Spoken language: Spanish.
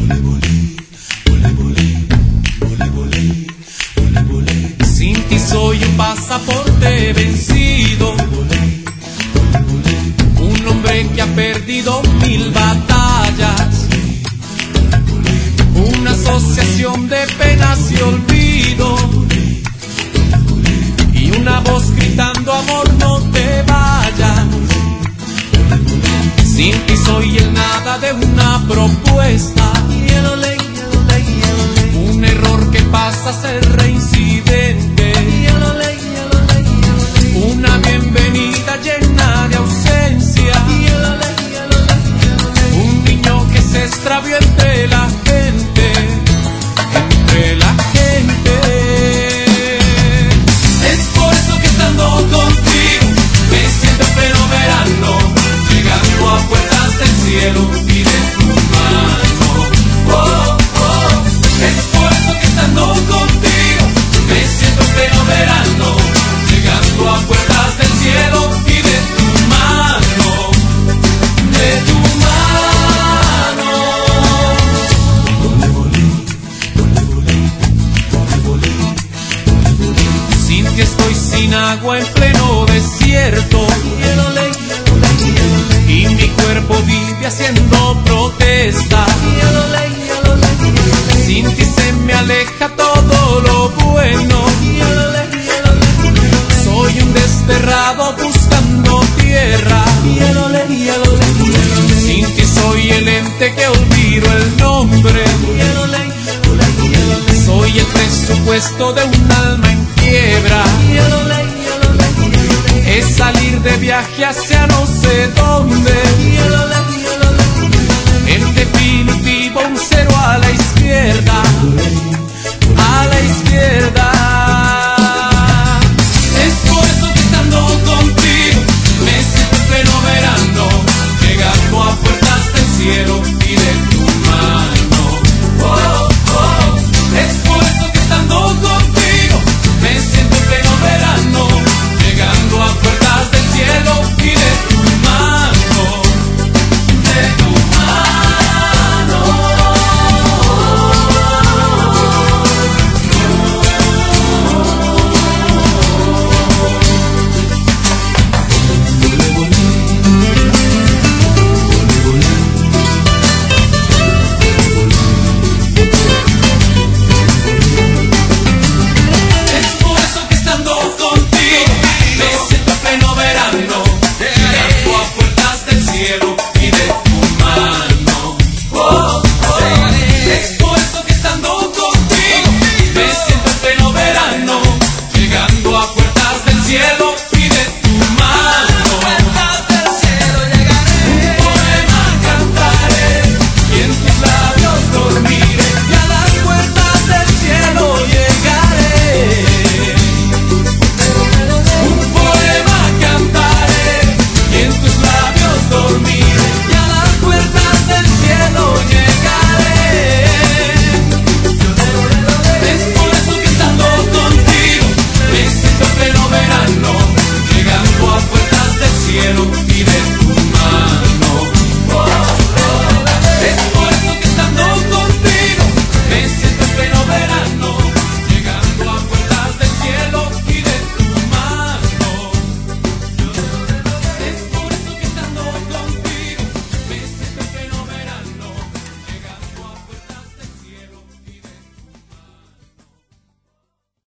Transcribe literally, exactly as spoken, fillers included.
Sin ti soy un pasaporte vencido, un hombre que ha perdido mil batallas, una asociación de penas y olvido, y una voz gritando amor no te vayas. Sin ti soy el nada de una propuesta, un error que pasa a ser reincidente, una bienvenida llena de ausencia, un niño que se extravió entre la gente, entre la gente. Es por eso que estando contigo me siento en pleno verano, llegando a puertas del cielo y de tu mano. Oh, oh. Es por eso que estando contigo me siento en pleno verano, llegando a puertas del cielo y de tu mano, de tu mano. Sin ti estoy sin agua en pleno desierto, y mi cuerpo vive haciendo protesta. Sin ti se me aleja todo lo bueno, soy un desterrado buscando tierra. Sin ti soy el ente que olvido el nombre, soy el presupuesto de un alma en quiebra. Es salir de viaje hacia no sé dónde, el de